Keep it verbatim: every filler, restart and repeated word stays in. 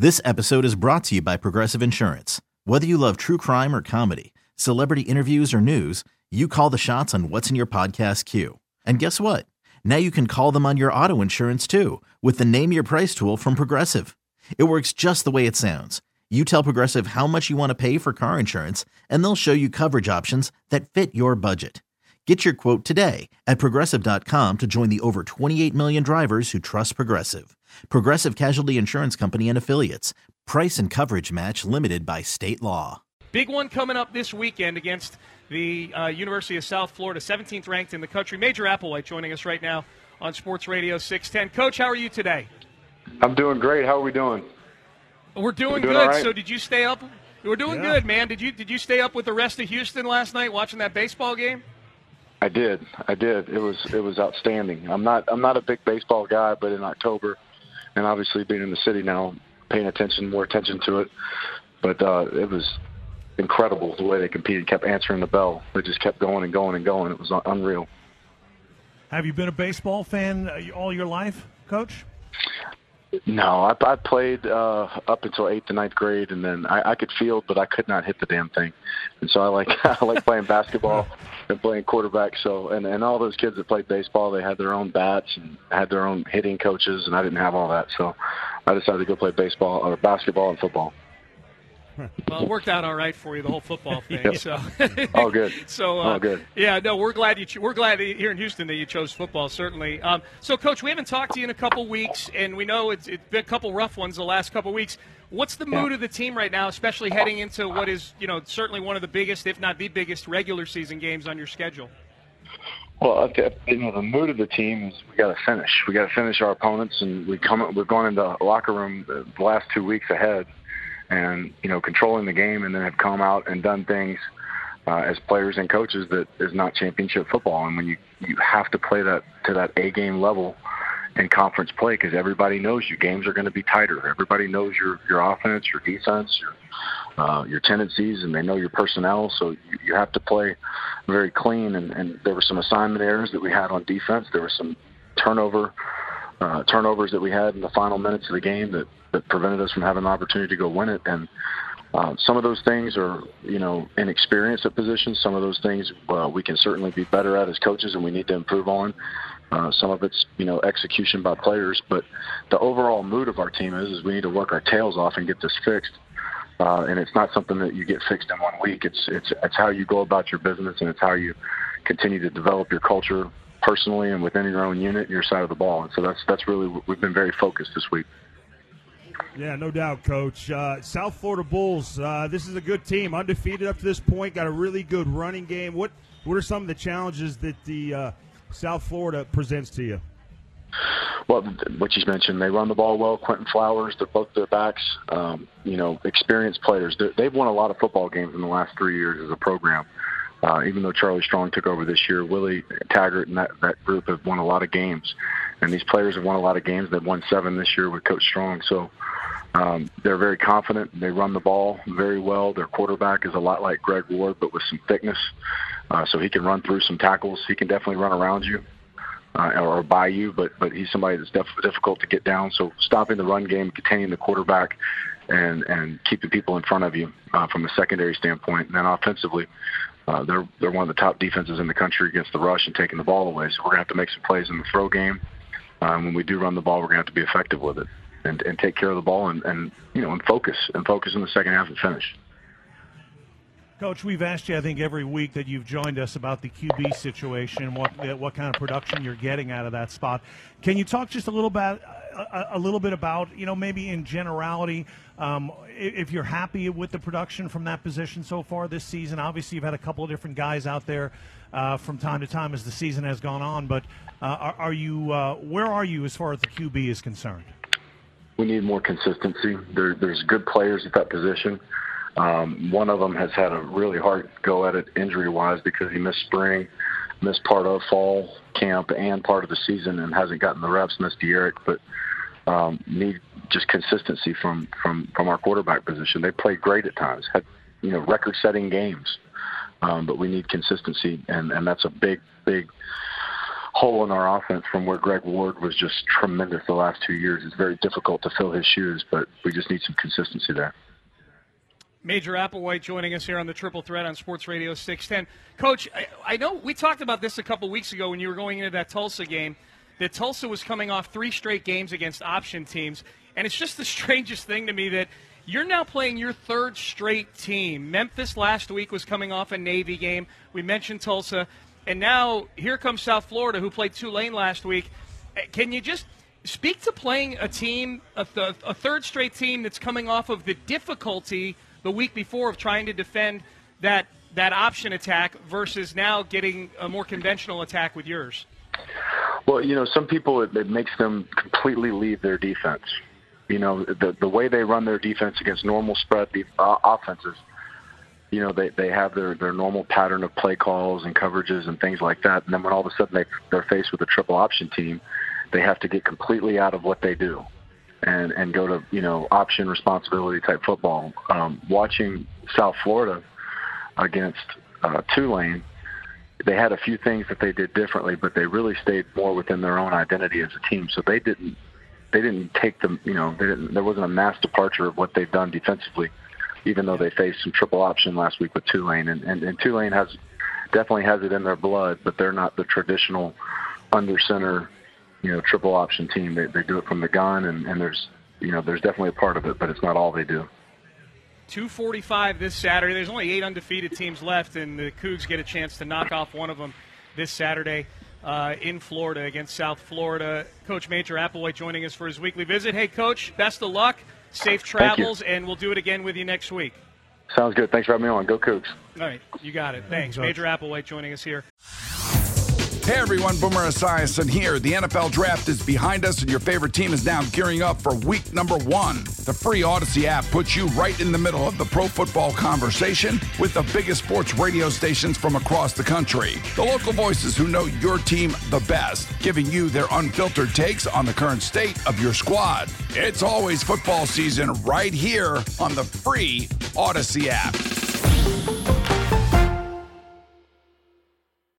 This episode is brought to you by Progressive Insurance. Whether you love true crime or comedy, celebrity interviews or news, you call the shots on what's in your podcast queue. And guess what? Now you can call them on your auto insurance too with the Name Your Price tool from Progressive. It works just the way it sounds. You tell Progressive how much you want to pay for car insurance, and they'll show you coverage options that fit your budget. Get your quote today at Progressive dot com to join the over twenty-eight million drivers who trust Progressive. Progressive Casualty Insurance Company and Affiliates. Price and coverage match limited by state law. Big one coming up this weekend against the uh, University of South Florida, seventeenth ranked in the country. Major Applewhite joining us right now on Sports Radio six ten. Coach, how are you today? I'm doing great. How are we doing? We're doing, We're doing good. right. So did you stay up? We're doing Yeah. good, man. Did you did you stay up with the rest of Houston last night watching that baseball game? I did. I did. It was it was outstanding. I'm not I'm not a big baseball guy, but in October, and obviously being in the city now, paying attention more attention to it. But uh, it was incredible the way they competed, kept answering the bell. They just kept going and going and going. It was unreal. Have you been a baseball fan uh, all your life, Coach? No, I, I played uh, up until eighth and ninth grade, and then I, I could field, but I could not hit the damn thing. And so I like I like playing basketball and playing quarterback. So and, and all those kids that played baseball, they had their own bats and had their own hitting coaches, and I didn't have all that. So I decided to go play baseball or basketball and football. Well, it worked out all right for you, the whole football thing. Yep. So, all good. So, uh, all good. Yeah, no, we're glad you. Ch- we're glad here in Houston that you chose football. Certainly. Um, so, Coach, we haven't talked to you in a couple weeks, and we know it's, it's been a couple rough ones the last couple weeks. What's the mood Yeah. of the team right now, especially heading into what is, you know, certainly one of the biggest, if not the biggest, regular season games on your schedule? Well, I th- you know, the mood of the team is we got to finish. We got to finish our opponents, and we come. We've gone into the locker room the last two weeks ahead. And, you know, controlling the game, and then have come out and done things uh, as players and coaches that is not championship football. And when you, you have to play that to that A-game level in conference play, because everybody knows you. Games are going to be tighter. Everybody knows your, your offense, your defense, your uh, your tendencies, and they know your personnel. So you, you have to play very clean. And, and there were some assignment errors that we had on defense. There were some turnover uh, turnovers that we had in the final minutes of the game that, that prevented us from having an opportunity to go win it. And uh, some of those things are, you know, inexperience at positions. Some of those things uh, we can certainly be better at as coaches, and we need to improve on. Uh, some of it's, you know, execution by players. But the overall mood of our team is, is we need to work our tails off and get this fixed. Uh, and it's not something that you get fixed in one week. It's, it's, it's how you go about your business, and it's how you continue to develop your culture personally and within your own unit and your side of the ball. And so that's, that's really, we've been very focused this week. Yeah, no doubt, Coach. Uh, South Florida Bulls, uh, this is a good team, undefeated up to this point, got a really good running game. What what are some of the challenges that the uh, South Florida presents to you? Well, what you mentioned, they run the ball well. Quentin Flowers, they're both their backs, um, you know, experienced players. They're, they've won a lot of football games in the last three years as a program. Uh, even though Charlie Strong took over this year, Willie Taggart and that, that group have won a lot of games. And these players have won a lot of games. They've won seven this year with Coach Strong. So um, they're very confident. They run the ball very well. Their quarterback is a lot like Greg Ward, but with some thickness. Uh, so he can run through some tackles. He can definitely run around you uh, or by you, but but he's somebody that's def- difficult to get down. So stopping the run game, containing the quarterback, and, and keeping people in front of you uh, from a secondary standpoint. And then offensively, Uh, they're they're one of the top defenses in the country against the rush and taking the ball away. So we're going to have to make some plays in the throw game. Um, when we do run the ball, we're going to have to be effective with it and, and take care of the ball and, and you know and focus and focus in the second half and finish. Coach, we've asked you, I think, every week that you've joined us about the Q B situation, what what kind of production you're getting out of that spot. Can you talk just a little bit, a, a little bit about, you know, maybe in generality, um, if you're happy with the production from that position so far this season? Obviously, you've had a couple of different guys out there uh, from time to time as the season has gone on, but uh, are, are you uh, where are you as far as the Q B is concerned? We need more consistency. There, there's good players at that position. Um, one of them has had a really hard go at it injury-wise because he missed spring, missed part of fall camp and part of the season and hasn't gotten the reps, missed Eric, but um, need just consistency from, from, from our quarterback position. They played great at times, had you know record-setting games, um, but we need consistency, and, and that's a big, big hole in our offense from where Greg Ward was just tremendous the last two years. It's very difficult to fill his shoes, but we just need some consistency there. Major Applewhite joining us here on the Triple Threat on Sports Radio six ten. Coach, I, I know we talked about this a couple weeks ago when you were going into that Tulsa game, that Tulsa was coming off three straight games against option teams, and it's just the strangest thing to me that you're now playing your third straight team. Memphis last week was coming off a Navy game. We mentioned Tulsa, and now here comes South Florida, who played Tulane last week. Can you just speak to playing a team, a, th- a third straight team that's coming off of the difficulty the week before of trying to defend that that option attack versus now getting a more conventional attack with yours? Well, you know, some people, it, it makes them completely leave their defense. You know, the the way they run their defense against normal spread the, uh, offenses, you know, they, they have their, their normal pattern of play calls and coverages and things like that. And then when all of a sudden they, they're faced with a triple option team, they have to get completely out of what they do and, and go to, you know, option responsibility type football. Um, watching South Florida against uh, Tulane, they had a few things that they did differently, but they really stayed more within their own identity as a team. So they didn't they didn't take them, you know, they didn't, there wasn't a mass departure of what they've done defensively, even though they faced some triple option last week with Tulane. And, and, and Tulane has definitely has it in their blood, but they're not the traditional under center, you know, triple option team. They they do it from the gun, and, and there's, you know, there's definitely a part of it, but it's not all they do. two forty-five this Saturday. There's only eight undefeated teams left, and the Cougs get a chance to knock off one of them this Saturday uh, in Florida against South Florida. Coach Major Applewhite joining us for his weekly visit. Hey, Coach, best of luck, safe travels, and we'll do it again with you next week. Sounds good. Thanks for having me on. Go Cougs. All right, you got it. Thanks. Major Applewhite joining us here. Hey everyone, Boomer Esiason here. The N F L Draft is behind us, and your favorite team is now gearing up for week number one. The free Odyssey app puts you right in the middle of the pro football conversation with the biggest sports radio stations from across the country. The local voices who know your team the best, giving you their unfiltered takes on the current state of your squad. It's always football season right here on the free Odyssey app.